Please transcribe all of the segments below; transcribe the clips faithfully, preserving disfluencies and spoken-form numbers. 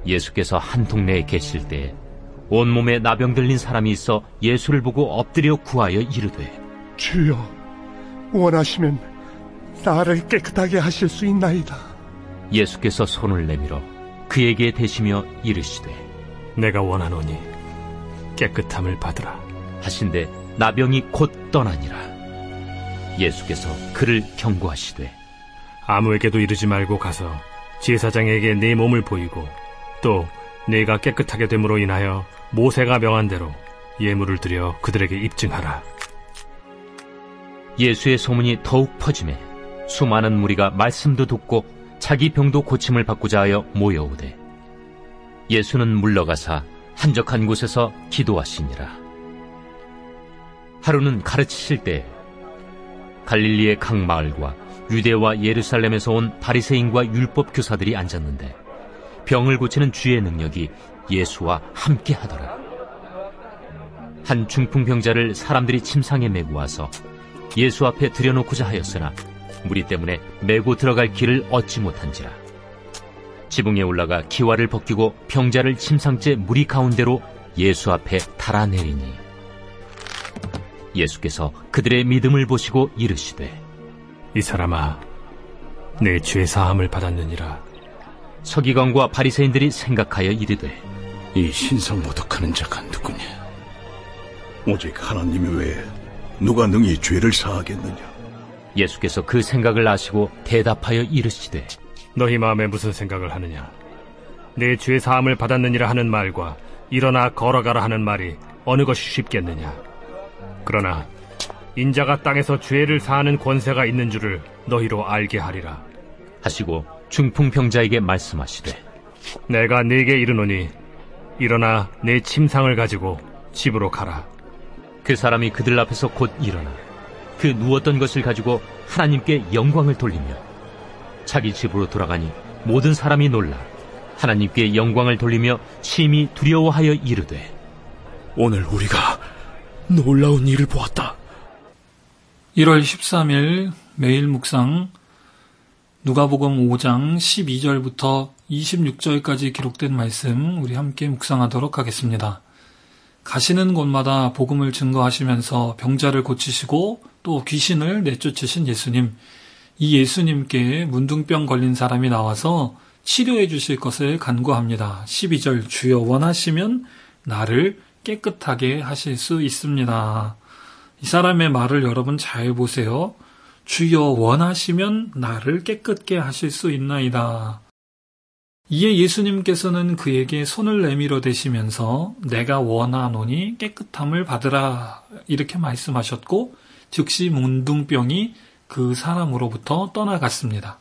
예수께서 한 동네에 계실 때 온몸에 나병 들린 사람이 있어 예수를 보고 엎드려 구하여 이르되, 주여, 원하시면 나를 깨끗하게 하실 수 있나이다. 예수께서 손을 내밀어 그에게 대시며 이르시되, 내가 원하노니 깨끗함을 받으라 하신데 나병이 곧 떠나니라. 예수께서 그를 경고하시되, 아무에게도 이르지 말고 가서 제사장에게 네 몸을 보이고 또 네가 깨끗하게 됨으로 인하여 모세가 명한 대로 예물을 드려 그들에게 입증하라. 예수의 소문이 더욱 퍼지매 수많은 무리가 말씀도 듣고 자기 병도 고침을 받고자 하여 모여오되, 예수는 물러가사 한적한 곳에서 기도하시니라. 하루는 가르치실 때 갈릴리의 각 마을과 유대와 예루살렘에서 온 바리새인과 율법 교사들이 앉았는데 병을 고치는 주의 능력이 예수와 함께 하더라. 한 중풍병자를 사람들이 침상에 메고 와서 예수 앞에 들여놓고자 하였으나 무리 때문에 메고 들어갈 길을 얻지 못한지라. 지붕에 올라가 기와를 벗기고 병자를 침상째 무리 가운데로 예수 앞에 달아내리니, 예수께서 그들의 믿음을 보시고 이르시되, 이 사람아, 내 죄 사함을 받았느니라. 서기관과 바리새인들이 생각하여 이르되, 이 신성모독하는 자가 누구냐? 오직 하나님 외에 누가 능히 죄를 사하겠느냐? 예수께서 그 생각을 아시고 대답하여 이르시되, 너희 마음에 무슨 생각을 하느냐? 내 죄 사함을 받았느니라 하는 말과 일어나 걸어가라 하는 말이 어느 것이 쉽겠느냐? 그러나 인자가 땅에서 죄를 사하는 권세가 있는 줄을 너희로 알게 하리라 하시고 중풍병자에게 말씀하시되, 내가 네게 이르노니 일어나 내 침상을 가지고 집으로 가라. 그 사람이 그들 앞에서 곧 일어나 그 누웠던 것을 가지고 하나님께 영광을 돌리며 자기 집으로 돌아가니 모든 사람이 놀라 하나님께 영광을 돌리며 심히 두려워하여 이르되, 오늘 우리가 놀라운 일을 보았다. 일월 십삼일 매일 묵상, 누가복음 오 장 십이 절부터 이십육 절까지 기록된 말씀 우리 함께 묵상하도록 하겠습니다. 가시는 곳마다 복음을 증거하시면서 병자를 고치시고 또 귀신을 내쫓으신 예수님, 이 예수님께 문둥병 걸린 사람이 나와서 치료해 주실 것을 간구합니다. 십이 절, 주여 원하시면 나를 깨끗하게 하실 수 있습니다. 이 사람의 말을 여러분 잘 보세요. 주여 원하시면 나를 깨끗게 하실 수 있나이다. 이에 예수님께서는 그에게 손을 내밀어 대시면서 내가 원하노니 깨끗함을 받으라 이렇게 말씀하셨고 즉시 문둥병이 그 사람으로부터 떠나갔습니다.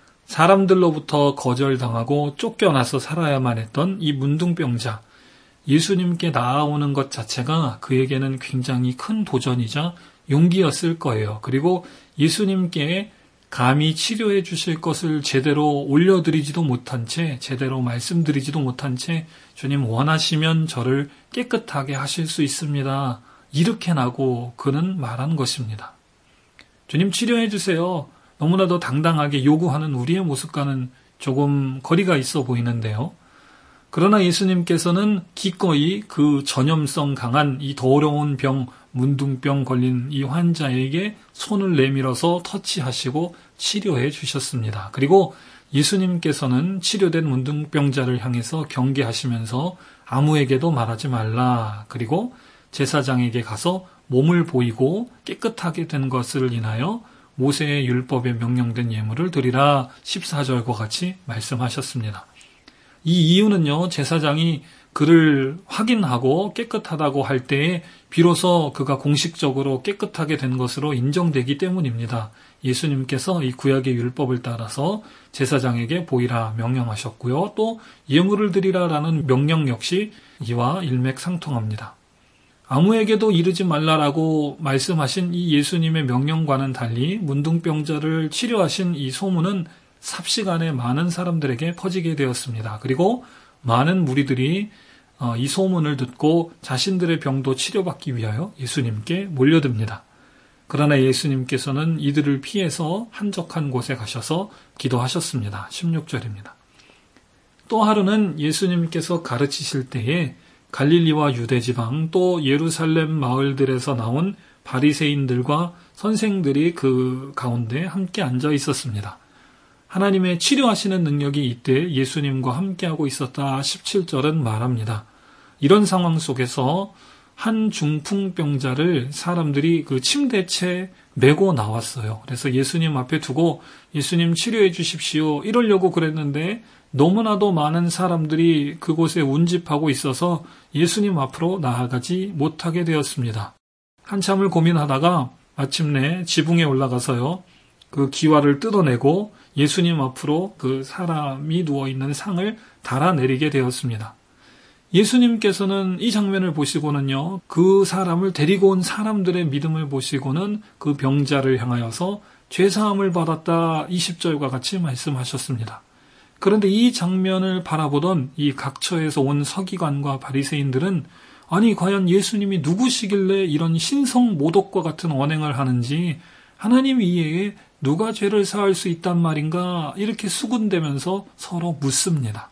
사람들로부터 거절당하고 쫓겨나서 살아야만 했던 이 문둥병자, 예수님께 나아오는 것 자체가 그에게는 굉장히 큰 도전이자 용기였을 거예요. 그리고 예수님께 감히 치료해 주실 것을 제대로 올려드리지도 못한 채, 제대로 말씀드리지도 못한 채 주님 원하시면 저를 깨끗하게 하실 수 있습니다. 이렇게 나고 그는 말한 것입니다. 주님 치료해 주세요. 너무나도 당당하게 요구하는 우리의 모습과는 조금 거리가 있어 보이는데요. 그러나 예수님께서는 기꺼이 그 전염성 강한 이 더러운 병, 문둥병 걸린 이 환자에게 손을 내밀어서 터치하시고 치료해 주셨습니다. 그리고 예수님께서는 치료된 문둥병자를 향해서 경계하시면서 아무에게도 말하지 말라. 그리고 제사장에게 가서 몸을 보이고 깨끗하게 된 것을 인하여 모세의 율법에 명령된 예물을 드리라. 십사 절과 같이 말씀하셨습니다. 이 이유는요, 제사장이 그를 확인하고 깨끗하다고 할 때에 비로소 그가 공식적으로 깨끗하게 된 것으로 인정되기 때문입니다. 예수님께서 이 구약의 율법을 따라서 제사장에게 보이라 명령하셨고요. 또 예물을 드리라라는 명령 역시 이와 일맥상통합니다. 아무에게도 이르지 말라라고 말씀하신 이 예수님의 명령과는 달리 문둥병자를 치료하신 이 소문은 삽시간에 많은 사람들에게 퍼지게 되었습니다. 그리고 많은 무리들이 이 소문을 듣고 자신들의 병도 치료받기 위하여 예수님께 몰려듭니다. 그러나 예수님께서는 이들을 피해서 한적한 곳에 가셔서 기도하셨습니다. 십육 절입니다. 또 하루는 예수님께서 가르치실 때에 갈릴리와 유대지방 또 예루살렘 마을들에서 나온 바리새인들과 선생들이 그 가운데 함께 앉아 있었습니다. 하나님의 치료하시는 능력이 이때 예수님과 함께하고 있었다. 십칠 절은 말합니다. 이런 상황 속에서 한 중풍병자를 사람들이 그 침대채 메고 나왔어요. 그래서 예수님 앞에 두고 예수님 치료해 주십시오. 이러려고 그랬는데 너무나도 많은 사람들이 그곳에 운집하고 있어서 예수님 앞으로 나아가지 못하게 되었습니다. 한참을 고민하다가 마침내 지붕에 올라가서요. 그 기와를 뜯어내고 예수님 앞으로 그 사람이 누워있는 상을 달아내리게 되었습니다. 예수님께서는 이 장면을 보시고는요, 그 사람을 데리고 온 사람들의 믿음을 보시고는 그 병자를 향하여서 죄사함을 받았다 이십 절과 같이 말씀하셨습니다. 그런데 이 장면을 바라보던 이 각처에서 온 서기관과 바리새인들은 아니 과연 예수님이 누구시길래 이런 신성 모독과 같은 언행을 하는지 하나님 이외에 누가 죄를 사할 수 있단 말인가 이렇게 수군대면서 서로 묻습니다.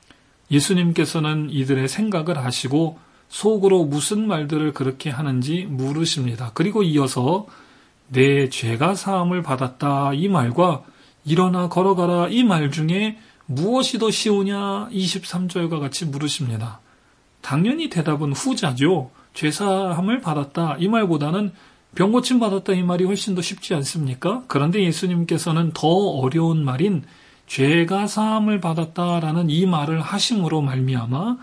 예수님께서는 이들의 생각을 아시고 속으로 무슨 말들을 그렇게 하는지 물으십니다. 그리고 이어서 내 죄가 사함을 받았다 이 말과 일어나 걸어가라 이 말 중에 무엇이 더 쉬우냐 이십삼 절과 같이 물으십니다. 당연히 대답은 후자죠. 죄사함을 받았다 이 말보다는 병고침 받았다 이 말이 훨씬 더 쉽지 않습니까? 그런데 예수님께서는 더 어려운 말인 죄가 사함을 받았다라는 이 말을 하심으로 말미암아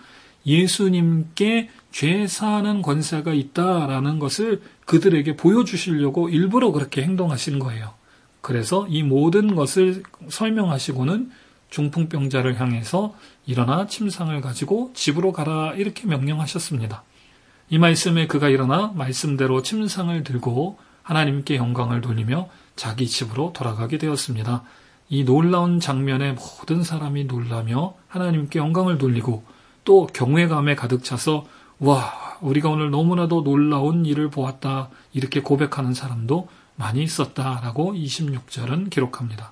예수님께 죄 사하는 권세가 있다라는 것을 그들에게 보여주시려고 일부러 그렇게 행동하신 거예요. 그래서 이 모든 것을 설명하시고는 중풍병자를 향해서 일어나 침상을 가지고 집으로 가라 이렇게 명령하셨습니다. 이 말씀에 그가 일어나 말씀대로 침상을 들고 하나님께 영광을 돌리며 자기 집으로 돌아가게 되었습니다. 이 놀라운 장면에 모든 사람이 놀라며 하나님께 영광을 돌리고 또 경외감에 가득 차서 와 우리가 오늘 너무나도 놀라운 일을 보았다 이렇게 고백하는 사람도 많이 있었다라고 이십육 절은 기록합니다.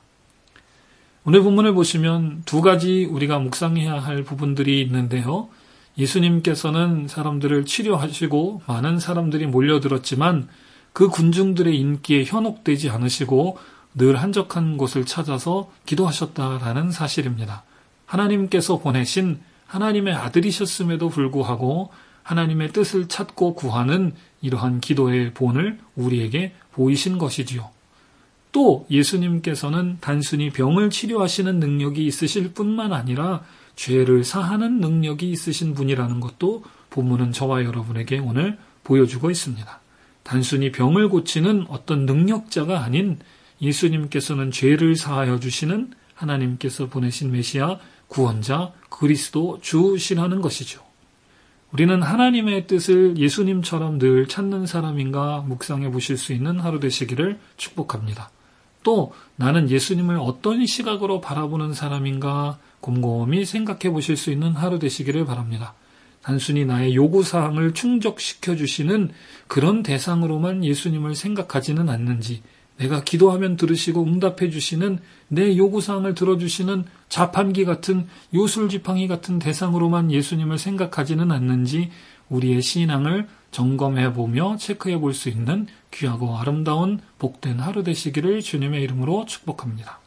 오늘 본문을 보시면 두 가지 우리가 묵상해야 할 부분들이 있는데요. 예수님께서는 사람들을 치료하시고 많은 사람들이 몰려들었지만 그 군중들의 인기에 현혹되지 않으시고 늘 한적한 곳을 찾아서 기도하셨다라는 사실입니다. 하나님께서 보내신 하나님의 아들이셨음에도 불구하고 하나님의 뜻을 찾고 구하는 이러한 기도의 본을 우리에게 보이신 것이지요. 또 예수님께서는 단순히 병을 치료하시는 능력이 있으실 뿐만 아니라 죄를 사하는 능력이 있으신 분이라는 것도 본문은 저와 여러분에게 오늘 보여주고 있습니다. 단순히 병을 고치는 어떤 능력자가 아닌 예수님께서는 죄를 사하여 주시는 하나님께서 보내신 메시아, 구원자, 그리스도 주시라는 것이죠. 우리는 하나님의 뜻을 예수님처럼 늘 찾는 사람인가 묵상해 보실 수 있는 하루 되시기를 축복합니다. 또 나는 예수님을 어떤 시각으로 바라보는 사람인가 곰곰이 생각해 보실 수 있는 하루 되시기를 바랍니다. 단순히 나의 요구사항을 충족시켜 주시는 그런 대상으로만 예수님을 생각하지는 않는지, 내가 기도하면 들으시고 응답해 주시는 내 요구사항을 들어주시는 자판기 같은 요술지팡이 같은 대상으로만 예수님을 생각하지는 않는지 우리의 신앙을 점검해보며 체크해 볼 수 있는 귀하고 아름다운 복된 하루 되시기를 주님의 이름으로 축복합니다.